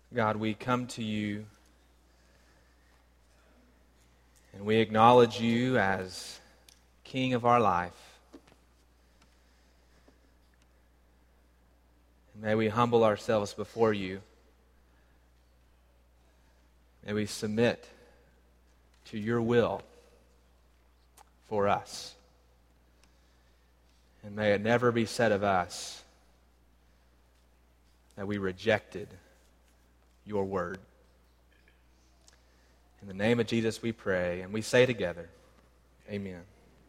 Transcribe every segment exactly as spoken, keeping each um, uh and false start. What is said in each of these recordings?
God, we come to you and we acknowledge you as King of our life. And may we humble ourselves before you. May we submit to your will for us. And may it never be said of us that we rejected your word. In the name of Jesus we pray, and we say together, amen.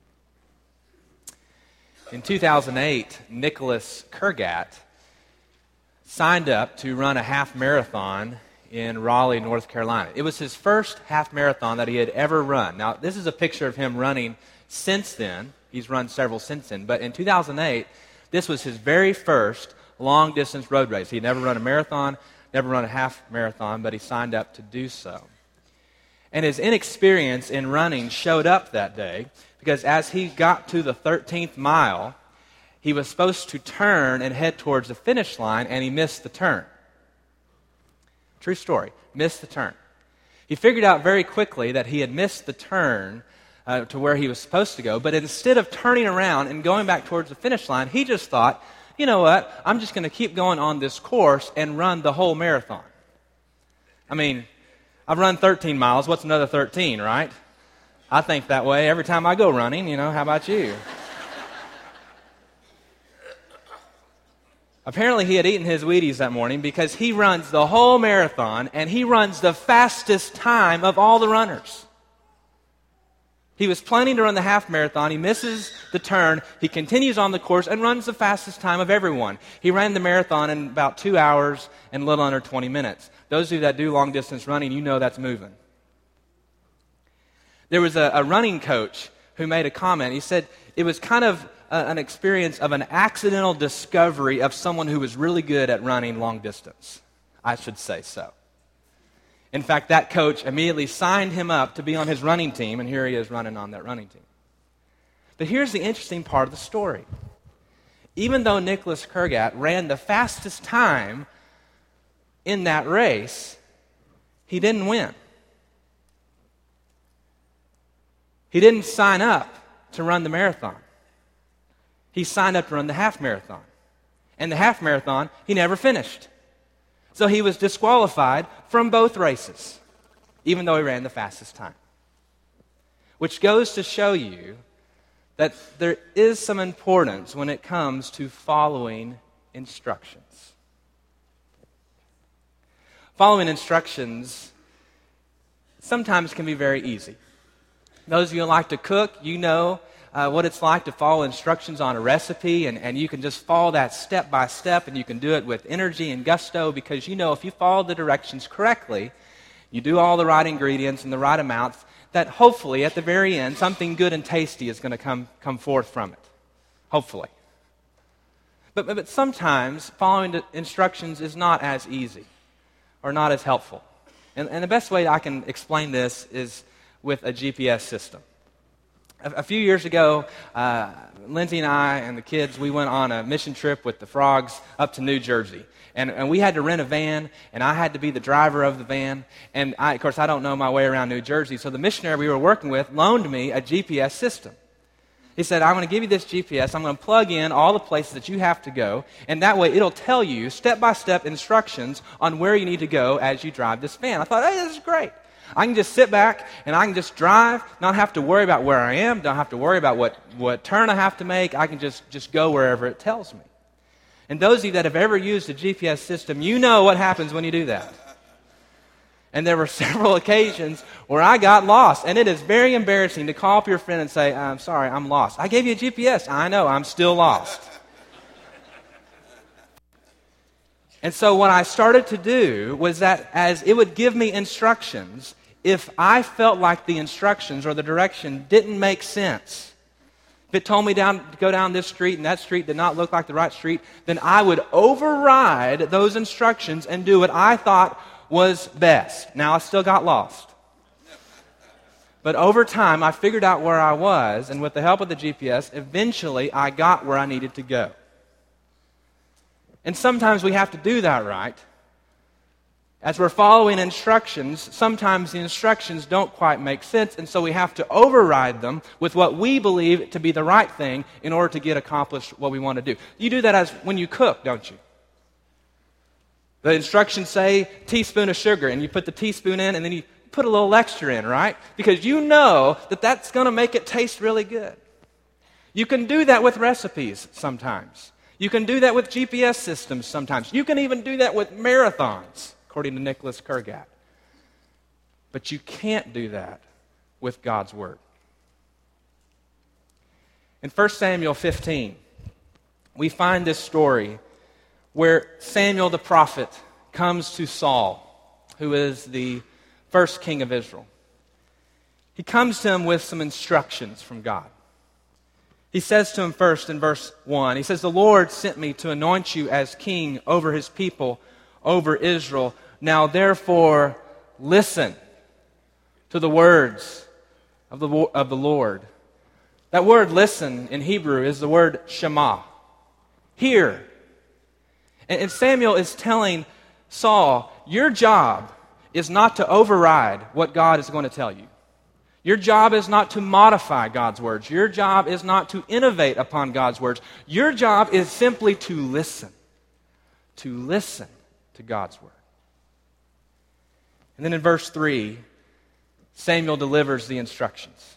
In two thousand eight, Nicholas Kurgat signed up to run a half marathon in Raleigh, North Carolina. It was his first half marathon that he had ever run. Now, this is a picture of him running since then. He's run several since then. But in two thousand eight, this was his very first long-distance road race. He'd never run a marathon, never run a half marathon, but he signed up to do so. And his inexperience in running showed up that day because as he got to the thirteenth mile, he was supposed to turn and head towards the finish line, and he missed the turn. True story. Missed the turn. He figured out very quickly that he had missed the turn uh, to where he was supposed to go, but instead of turning around and going back towards the finish line, he just thought, you know what, I'm just going to keep going on this course and run the whole marathon. I mean, I've run thirteen miles. What's another thirteen, right? I think that way every time I go running, you know. How about you? Apparently he had eaten his Wheaties that morning because he runs the whole marathon and he runs the fastest time of all the runners. He was planning to run the half marathon. He misses the turn. He continues on the course and runs the fastest time of everyone. He ran the marathon in about two hours and a little under twenty minutes. Those of you that do long-distance running, you know that's moving. There was a, a running coach who made a comment. He said it was kind of a, an experience of an accidental discovery of someone who was really good at running long distance. I should say so. In fact, that coach immediately signed him up to be on his running team, and here he is running on that running team. But here's the interesting part of the story. Even though Nicholas Kurgat ran the fastest time in that race, he didn't win. He didn't sign up to run the marathon. He signed up to run the half marathon. And the half marathon, he never finished. So he was disqualified from both races, even though he ran the fastest time. Which goes to show you that there is some importance when it comes to following instructions. Following instructions sometimes can be very easy. Those of you who like to cook, you know uh, what it's like to follow instructions on a recipe, and, and you can just follow that step by step, and you can do it with energy and gusto because you know if you follow the directions correctly, you do all the right ingredients and the right amounts, that hopefully at the very end something good and tasty is going to come, come forth from it. Hopefully. But, but, but sometimes following the instructions is not as easy or not as helpful. And, and the best way I can explain this is with a G P S system. A, a few years ago, uh, Lindsay and I and the kids, we went on a mission trip with the Frogs up to New Jersey. And, and we had to rent a van, and I had to be the driver of the van. And, I, of course, I don't know my way around New Jersey, so the missionary we were working with loaned me a G P S system. He said, I'm going to give you this G P S. I'm going to plug in all the places that you have to go, and that way it'll tell you step-by-step instructions on where you need to go as you drive this van. I thought, hey, this is great. I can just sit back and I can just drive, not have to worry about where I am, don't have to worry about what, what turn I have to make. I can just, just go wherever it tells me. And those of you that have ever used a G P S system, you know what happens when you do that. And there were several occasions where I got lost. And it is very embarrassing to call up your friend and say, I'm sorry, I'm lost. I gave you a G P S. I know, I'm still lost. And so what I started to do was that as it would give me instructions, if I felt like the instructions or the direction didn't make sense, if it told me down to go down this street and that street did not look like the right street, then I would override those instructions and do what I thought was best. Now, I still got lost. But over time, I figured out where I was, and with the help of the G P S, eventually I got where I needed to go. And sometimes we have to do that, right? As we're following instructions, sometimes the instructions don't quite make sense, and so we have to override them with what we believe to be the right thing in order to get accomplished what we want to do. You do that as when you cook, don't you? The instructions say teaspoon of sugar, and you put the teaspoon in, and then you put a little extra in, right? Because you know that that's going to make it taste really good. You can do that with recipes sometimes. You can do that with G P S systems sometimes. You can even do that with marathons, according to Nicholas Kurgat. But you can't do that with God's Word. In First Samuel fifteen, we find this story where Samuel the prophet comes to Saul, who is the first king of Israel. He comes to him with some instructions from God. He says to him first in verse one, he says, "The Lord sent me to anoint you as king over his people, over Israel. Now therefore listen to the words of the, of the Lord." That word listen in Hebrew is the word shema. Hear. And, and Samuel is telling Saul, your job is not to override what God is going to tell you. Your job is not to modify God's words. Your job is not to innovate upon God's words. Your job is simply to listen. To listen to God's word. And then in verse three, Samuel delivers the instructions.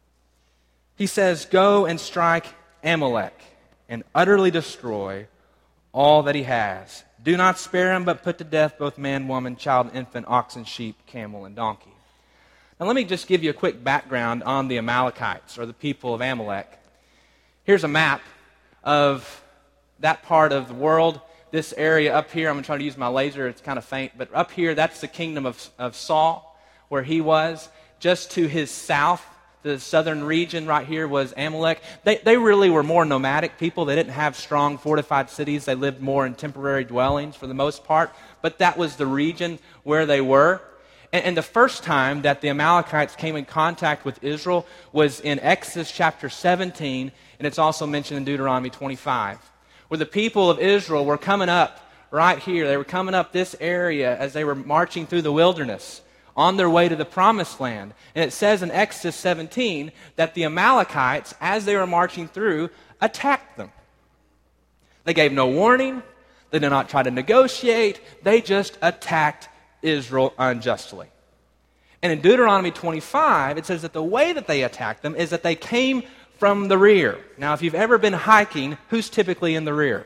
He says, "Go and strike Amalek and utterly destroy all that he has. Do not spare him, but put to death both man, woman, child, infant, oxen, sheep, camel, and donkey." Now let me just give you a quick background on the Amalekites, or the people of Amalek. Here's a map of that part of the world. This area up here, I'm going to try to use my laser, it's kind of faint, but up here, that's the kingdom of, of Saul, where he was. Just to his south, the southern region right here was Amalek. They, they really were more nomadic people. They didn't have strong fortified cities. They lived more in temporary dwellings for the most part, but that was the region where they were. And, and the first time that the Amalekites came in contact with Israel was in Exodus chapter seventeen, and it's also mentioned in Deuteronomy twenty-five, where the people of Israel were coming up right here. They were coming up this area as they were marching through the wilderness on their way to the promised land. And it says in Exodus seventeen that the Amalekites, as they were marching through, attacked them. They gave no warning. They did not try to negotiate. They just attacked Israel unjustly. And in Deuteronomy twenty-five, it says that the way that they attacked them is that they came from the rear. Now, if you've ever been hiking, who's typically in the rear?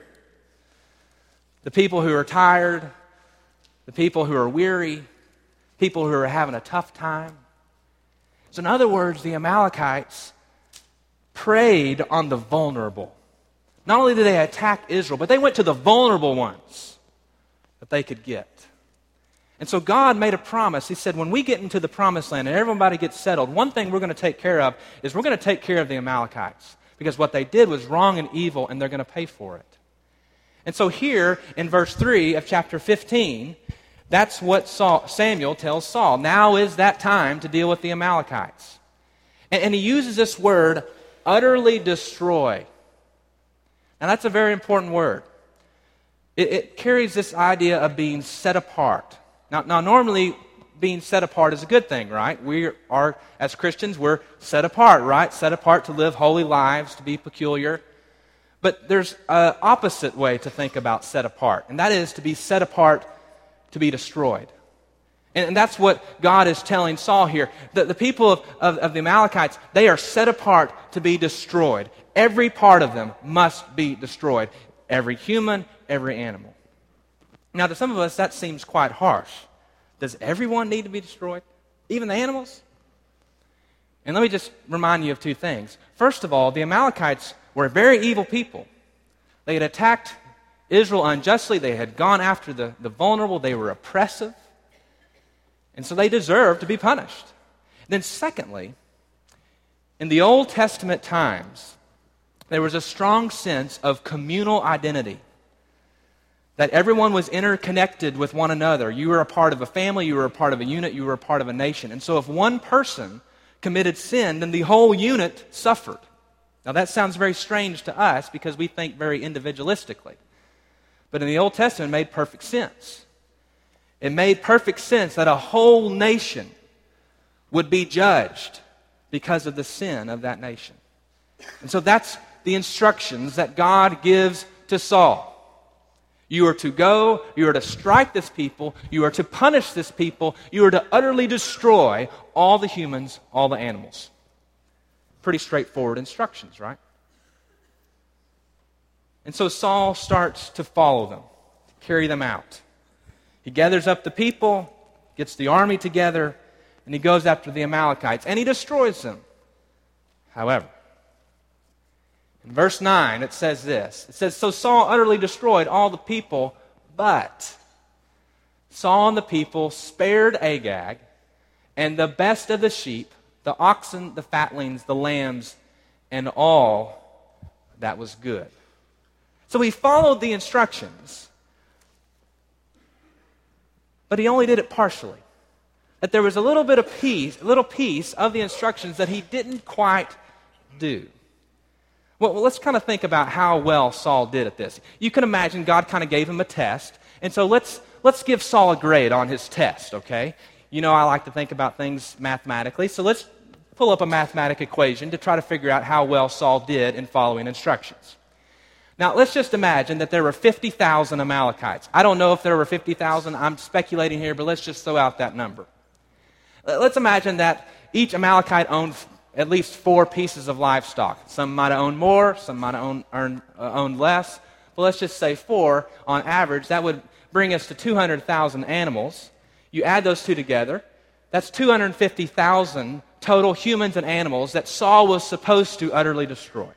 The people who are tired, the people who are weary, people who are having a tough time. So in other words, the Amalekites preyed on the vulnerable. Not only did they attack Israel, but they went to the vulnerable ones that they could get. And so God made a promise. He said, when we get into the promised land and everybody gets settled, one thing we're going to take care of is we're going to take care of the Amalekites. Because what they did was wrong and evil, and they're going to pay for it. And so here in verse three of chapter fifteen, that's what Saul, Samuel tells Saul. Now is that time to deal with the Amalekites. And, and he uses this word, utterly destroy. Now that's a very important word. It, it carries this idea of being set apart. Now, now, normally, being set apart is a good thing, right? We are, as Christians, we're set apart, right? Set apart to live holy lives, to be peculiar. But there's an opposite way to think about set apart, and that is to be set apart to be destroyed. And, and that's what God is telling Saul here. The, the people of, of, of the Amalekites, they are set apart to be destroyed. Every part of them must be destroyed. Every human, every animal. Now, to some of us, that seems quite harsh. Does everyone need to be destroyed? Even the animals? And let me just remind you of two things. First of all, the Amalekites were very evil people. They had attacked Israel unjustly. They had gone after the, the vulnerable. They were oppressive. And so they deserved to be punished. Then secondly, in the Old Testament times, there was a strong sense of communal identity. That everyone was interconnected with one another. You were a part of a family, you were a part of a unit, you were a part of a nation. And so if one person committed sin, then the whole unit suffered. Now that sounds very strange to us because we think very individualistically. But in the Old Testament, it made perfect sense. It made perfect sense that a whole nation would be judged because of the sin of that nation. And so that's the instructions that God gives to Saul. You are to go, you are to strike this people, you are to punish this people, you are to utterly destroy all the humans, all the animals. Pretty straightforward instructions, right? And so Saul starts to follow them, to carry them out. He gathers up the people, gets the army together, and he goes after the Amalekites, and he destroys them. However, in verse nine, it says this. It says, "So Saul utterly destroyed all the people, but Saul and the people spared Agag, and the best of the sheep, the oxen, the fatlings, the lambs, and all that was good." So he followed the instructions, but he only did it partially. That there was a little bit of piece, a little piece of the instructions that he didn't quite do. Well, well, let's kind of think about how well Saul did at this. You can imagine God kind of gave him a test, and so let's let's give Saul a grade on his test, okay? You know I like to think about things mathematically, so let's pull up a mathematic equation to try to figure out how well Saul did in following instructions. Now, let's just imagine that there were fifty thousand Amalekites. I don't know if there were fifty thousand. I'm speculating here, but let's just throw out that number. Let's imagine that each Amalekite owned at least four pieces of livestock. Some might have owned more, some might have owned, earned, uh, owned less. But let's just say four on average. That would bring us to two hundred thousand animals. You add those two together, that's two hundred fifty thousand total humans and animals that Saul was supposed to utterly destroy.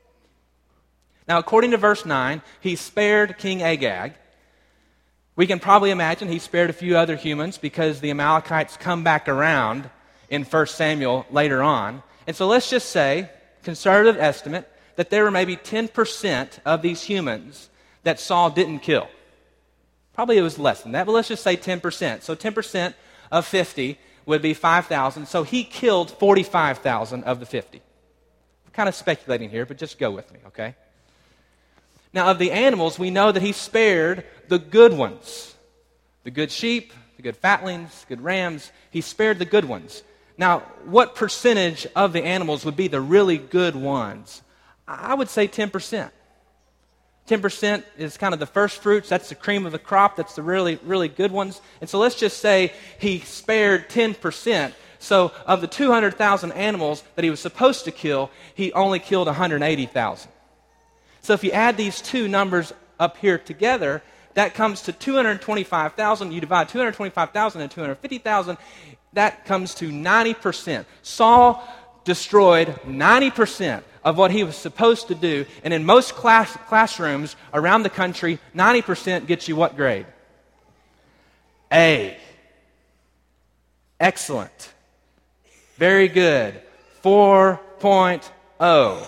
Now, according to verse nine, he spared King Agag. We can probably imagine he spared a few other humans because the Amalekites come back around in First Samuel later on. And so let's just say, conservative estimate, that there were maybe ten percent of these humans that Saul didn't kill. Probably it was less than that, but let's just say ten percent. So ten percent of fifty would be five thousand. So he killed forty-five thousand of the fifty. I'm kind of speculating here, but just go with me, okay? Now, of the animals, we know that he spared the good ones. The good sheep, the good fatlings, good rams. He spared the good ones. Now, what percentage of the animals would be the really good ones? I would say ten percent. ten percent is kind of the first fruits. That's the cream of the crop. That's the really, really good ones. And so let's just say he spared ten percent. So of the two hundred thousand animals that he was supposed to kill, he only killed one hundred eighty thousand. So if you add these two numbers up here together, that comes to two hundred twenty-five thousand. You divide two hundred twenty-five thousand and two hundred fifty thousand, that comes to ninety percent. Saul destroyed ninety percent of what he was supposed to do, and in most class, classrooms around the country, ninety percent gets you what grade? A. Excellent. Very good. four point oh.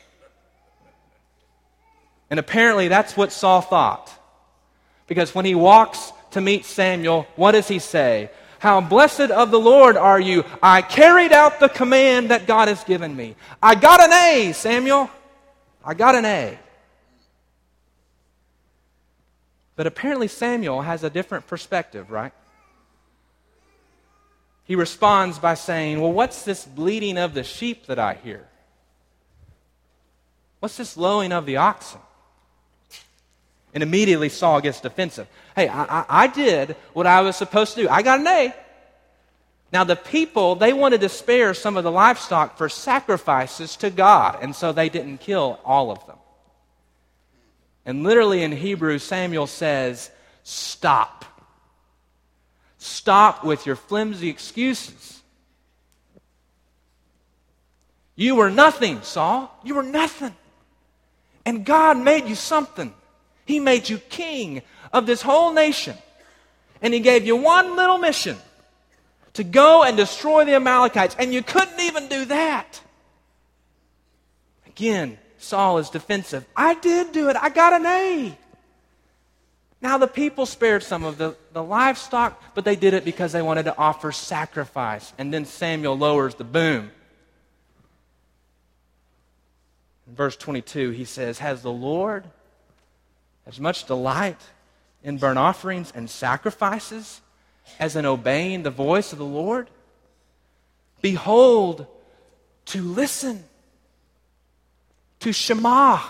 And apparently that's what Saul thought. Because when he walks to meet Samuel, what does he say? "How blessed of the Lord are you. I carried out the command that God has given me. I got an A, Samuel. I got an A." But apparently Samuel has a different perspective, right? He responds by saying, "Well, what's this bleating of the sheep that I hear? What's this lowing of the oxen?" And immediately Saul gets defensive. Hey, I, I, I did what I was supposed to do. I got an A. Now the people, they wanted to spare some of the livestock for sacrifices to God, and so they didn't kill all of them. And literally in Hebrew, Samuel says, stop. Stop with your flimsy excuses. You were nothing, Saul. You were nothing. And God made you something. He made you king of this whole nation. And He gave you one little mission, to go and destroy the Amalekites. And you couldn't even do that. Again, Saul is defensive. I did do it. I got an A. Now the people spared some of the, the livestock, but they did it because they wanted to offer sacrifice. And then Samuel lowers the boom. In verse twenty-two, he says, "Has the Lord as much delight in burnt offerings and sacrifices as in obeying the voice of the Lord? Behold, to listen, to Shema,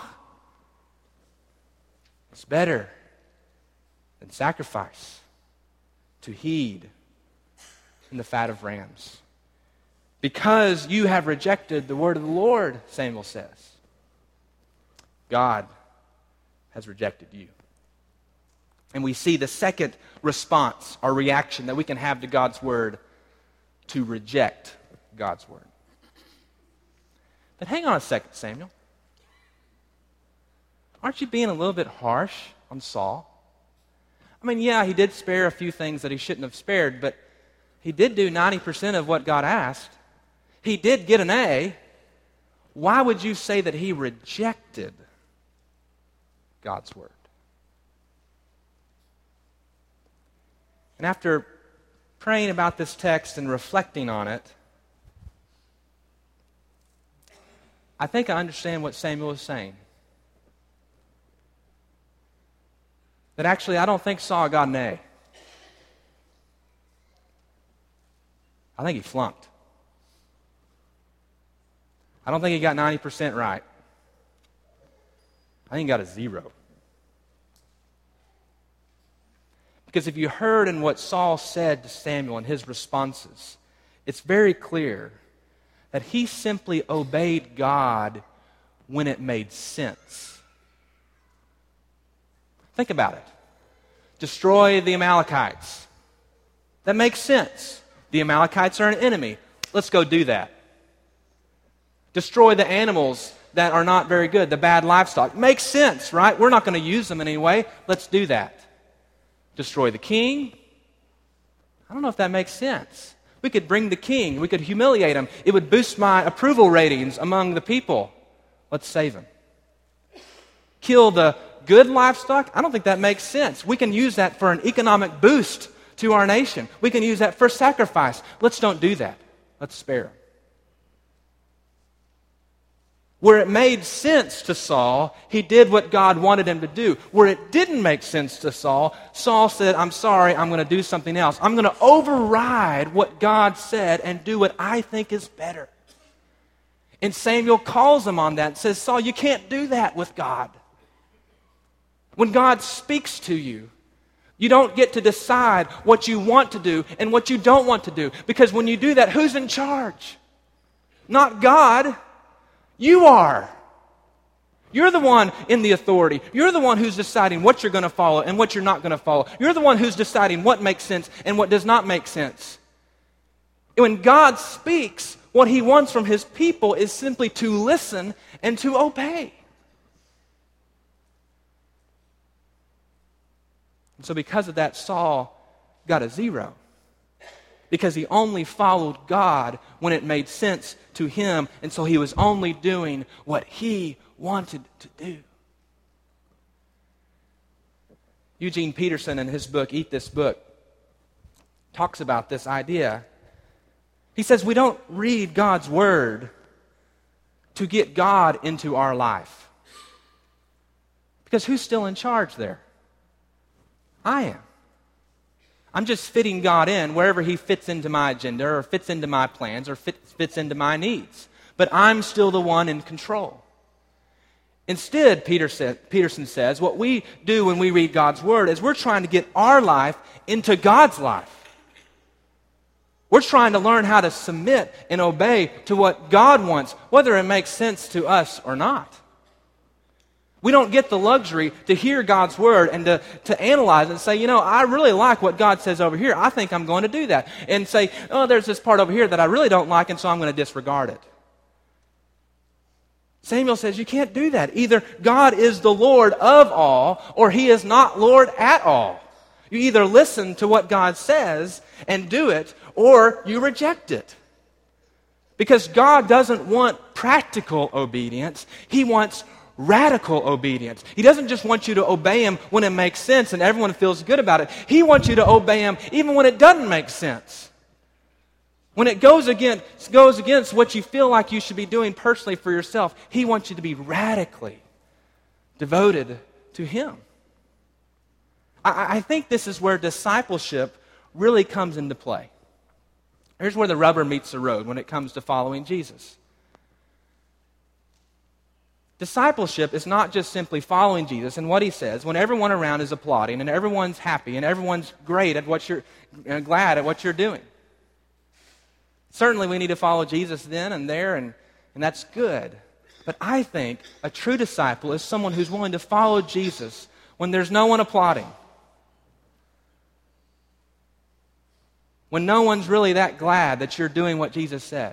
is better than sacrifice, to heed in the fat of rams. Because you have rejected the word of the Lord, Samuel says, God has rejected you. And we see the second response or reaction that we can have to God's word, to reject God's word. But hang on a second, Samuel. Aren't you being a little bit harsh on Saul? I mean, yeah, he did spare a few things that he shouldn't have spared, but he did do ninety percent of what God asked. He did get an A. Why would you say that he rejected God's word? And after praying about this text and reflecting on it, I think I understand what Samuel is saying. That actually, I don't think Saul got an A. I think he flunked. I don't think he got ninety percent right. I think he got a zero. Because if you heard in what Saul said to Samuel and his responses, it's very clear that he simply obeyed God when it made sense. Think about it. Destroy the Amalekites. That makes sense. The Amalekites are an enemy. Let's go do that. Destroy the animals that are not very good, the bad livestock. Makes sense, right? We're not going to use them in any way. Let's do that. Destroy the king. I don't know if that makes sense. We could bring the king. We could humiliate him. It would boost my approval ratings among the people. Let's save him. Kill the good livestock. I don't think that makes sense. We can use that for an economic boost to our nation. We can use that for sacrifice. Let's don't do that. Let's spare him. Where it made sense to Saul, he did what God wanted him to do. Where it didn't make sense to Saul, Saul said, I'm sorry, I'm going to do something else. I'm going to override what God said and do what I think is better. And Samuel calls him on that and says, Saul, you can't do that with God. When God speaks to you, you don't get to decide what you want to do and what you don't want to do. Because when you do that, who's in charge? Not God. You are. You're the one in the authority. You're the one who's deciding what you're going to follow and what you're not going to follow. You're the one who's deciding what makes sense and what does not make sense. When God speaks, what he wants from his people is simply to listen and to obey. And so because of that, Saul got a zero. Because he only followed God when it made sense to him, and so he was only doing what he wanted to do. Eugene Peterson, in his book, Eat This Book, talks about this idea. He says we don't read God's word to get God into our life. Because who's still in charge there? I am. I'm just fitting God in wherever he fits into my agenda or fits into my plans or fits, fits into my needs. But I'm still the one in control. Instead, Peterson, Peterson says, what we do when we read God's word is we're trying to get our life into God's life. We're trying to learn how to submit and obey to what God wants, whether it makes sense to us or not. We don't get the luxury to hear God's word and to, to analyze it and say, you know, I really like what God says over here. I think I'm going to do that. And say, oh, there's this part over here that I really don't like, and so I'm going to disregard it. Samuel says you can't do that. Either God is the Lord of all, or he is not Lord at all. You either listen to what God says and do it, or you reject it. Because God doesn't want practical obedience. He wants radical obedience. He doesn't just want you to obey him when it makes sense and everyone feels good about it. He wants you to obey him even when it doesn't make sense. When it goes against, goes against what you feel like you should be doing personally for yourself, he wants you to be radically devoted to him. I, I think this is where discipleship really comes into play. Here's where the rubber meets the road when it comes to following Jesus. Discipleship is not just simply following Jesus and what he says when everyone around is applauding and everyone's happy and everyone's great at what you're uh, glad at what you're doing. Certainly we need to follow Jesus then and there, and, and that's good. But I think a true disciple is someone who's willing to follow Jesus when there's no one applauding. When no one's really that glad that you're doing what Jesus says.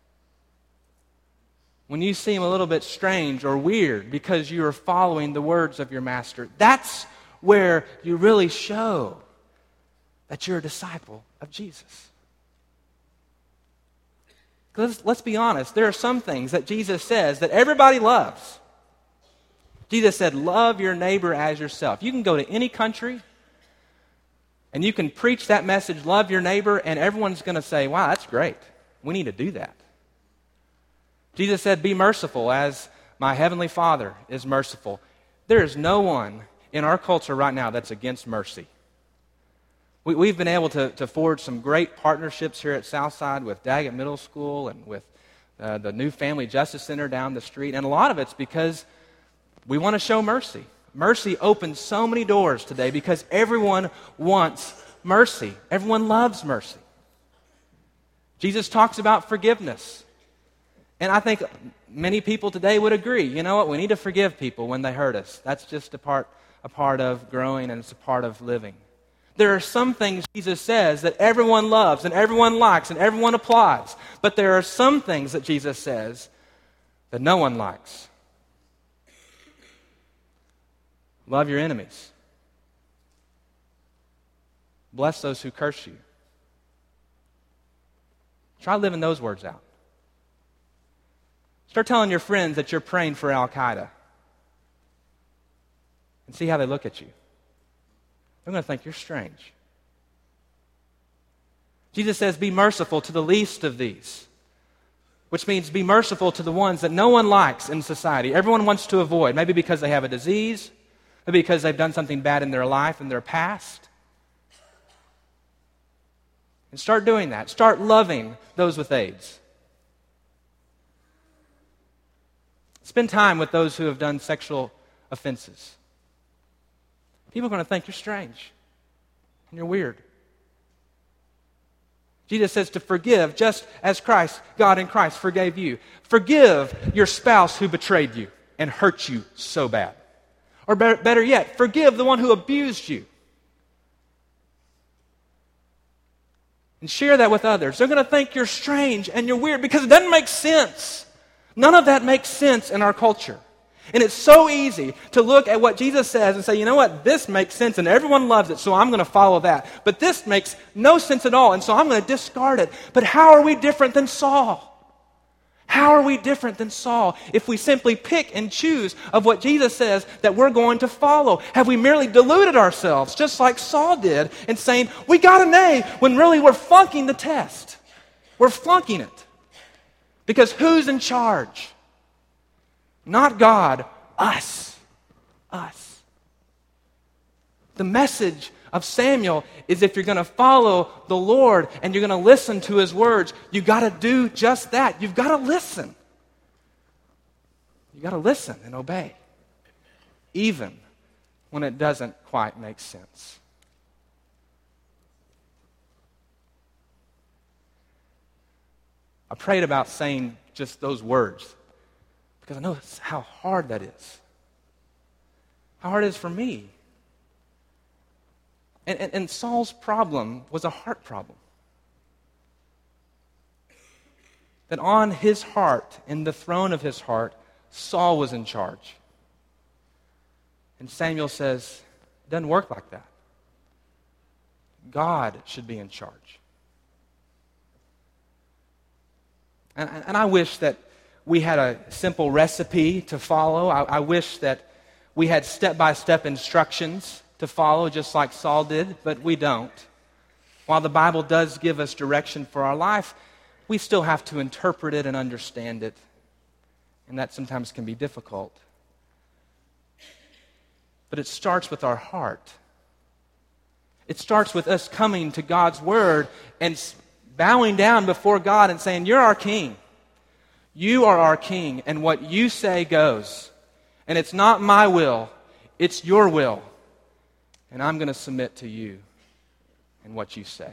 When you seem a little bit strange or weird because you are following the words of your master. That's where you really show that you're a disciple of Jesus. Let's, let's be honest. There are some things that Jesus says that everybody loves. Jesus said, love your neighbor as yourself. You can go to any country and you can preach that message, love your neighbor, and everyone's going to say, wow, that's great. We need to do that. Jesus said, be merciful as my heavenly Father is merciful. There is no one in our culture right now that's against mercy. We, we've been able to, to forge some great partnerships here at Southside with Daggett Middle School and with uh, the new Family Justice Center down the street. And a lot of it's because we want to show mercy. Mercy opens so many doors today because everyone wants mercy. Everyone loves mercy. Jesus talks about forgiveness. And I think many people today would agree, you know what, we need to forgive people when they hurt us. That's just a part, a part of growing, and it's a part of living. There are some things Jesus says that everyone loves and everyone likes and everyone applauds. But there are some things that Jesus says that no one likes. Love your enemies. Bless those who curse you. Try living those words out. Start telling your friends that you're praying for Al-Qaeda. And see how they look at you. They're going to think you're strange. Jesus says, be merciful to the least of these. Which means be merciful to the ones that no one likes in society. Everyone wants to avoid. Maybe because they have a disease. Maybe because they've done something bad in their life, in their past. And start doing that. Start loving those with AIDS. Spend time with those who have done sexual offenses. People are going to think you're strange and you're weird. Jesus says to forgive just as Christ, God in Christ, forgave you. Forgive your spouse who betrayed you and hurt you so bad. Or better, better yet, forgive the one who abused you. And share that with others. They're going to think you're strange and you're weird because it doesn't make sense. None of that makes sense in our culture. And it's so easy to look at what Jesus says and say, you know what, this makes sense and everyone loves it, so I'm going to follow that. But this makes no sense at all, and so I'm going to discard it. But how are we different than Saul? How are we different than Saul if we simply pick and choose of what Jesus says that we're going to follow? Have we merely deluded ourselves, just like Saul did, in saying, we got an A, when really we're flunking the test? We're flunking it. Because who's in charge? Not God, us. Us. The message of Samuel is if you're going to follow the Lord and you're going to listen to his words, you've got to do just that. You've got to listen. You've got to listen and obey. Even when it doesn't quite make sense. I prayed about saying just those words because I know how hard that is. How hard it is for me. And, and, and Saul's problem was a heart problem. That on his heart, in the throne of his heart, Saul was in charge. And Samuel says, it doesn't work like that. God should be in charge. And, and I wish that we had a simple recipe to follow. I, I wish that we had step-by-step instructions to follow, just like Saul did, but we don't. While the Bible does give us direction for our life, we still have to interpret it and understand it. And that sometimes can be difficult. But it starts with our heart. It starts with us coming to God's Word and bowing down before God and saying, you're our King. You are our King, and what you say goes. And it's not my will, it's your will. And I'm going to submit to you and what you say.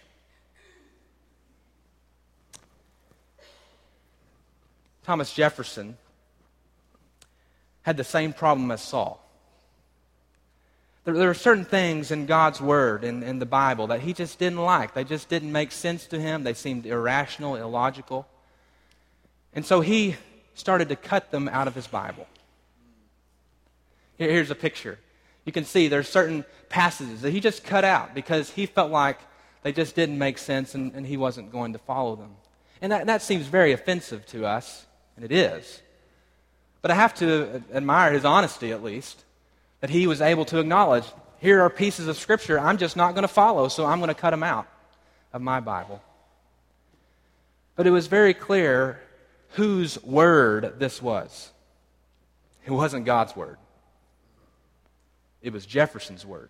Thomas Jefferson had the same problem as Saul. There, there were certain things in God's Word, in, in the Bible, that he just didn't like. They just didn't make sense to him. They seemed irrational, illogical. And so he started to cut them out of his Bible. Here, here's a picture. You can see there's certain passages that he just cut out because he felt like they just didn't make sense and, and he wasn't going to follow them. And that, that seems very offensive to us, and it is. But I have to admire his honesty, at least, that he was able to acknowledge, here are pieces of Scripture I'm just not going to follow, so I'm going to cut them out of my Bible. But it was very clear whose word this was. It wasn't God's word. It was Jefferson's word.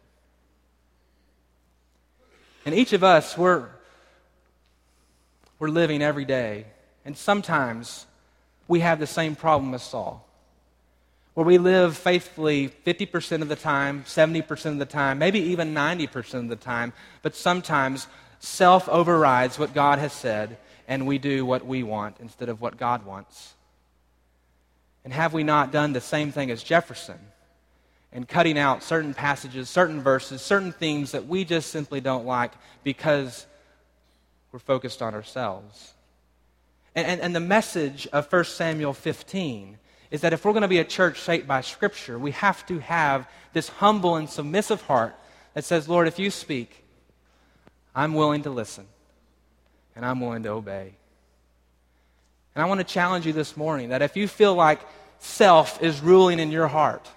And each of us, we're, we're living every day, and sometimes we have the same problem as Saul, where we live faithfully fifty percent of the time, seventy percent of the time, maybe even ninety percent of the time, but sometimes self overrides what God has said, and we do what we want instead of what God wants. And have we not done the same thing as Jefferson, and cutting out certain passages, certain verses, certain themes that we just simply don't like because we're focused on ourselves? And, and, and the message of First Samuel fifteen is that if we're going to be a church shaped by Scripture, we have to have this humble and submissive heart that says, Lord, if you speak, I'm willing to listen, and I'm willing to obey. And I want to challenge you this morning that if you feel like self is ruling in your heart,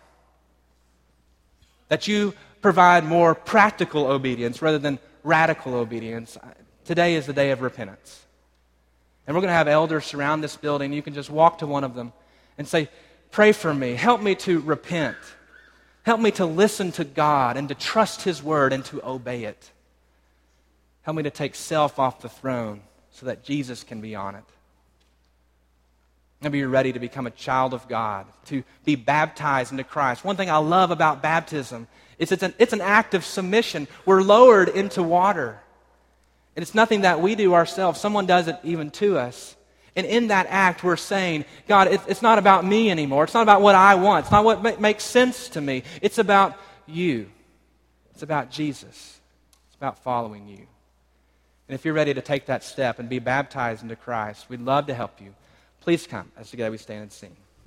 that you provide more practical obedience rather than radical obedience, today is the day of repentance. And we're going to have elders surround this building. You can just walk to one of them and say, pray for me. Help me to repent. Help me to listen to God and to trust His Word and to obey it. Help me to take self off the throne so that Jesus can be on it. Maybe you're ready to become a child of God, to be baptized into Christ. One thing I love about baptism is it's an, it's an act of submission. We're lowered into water. And it's nothing that we do ourselves. Someone does it even to us. And in that act, we're saying, God, it, it's not about me anymore. It's not about what I want. It's not what ma- makes sense to me. It's about you. It's about Jesus. It's about following you. And if you're ready to take that step and be baptized into Christ, we'd love to help you. Please come as together we stand and sing.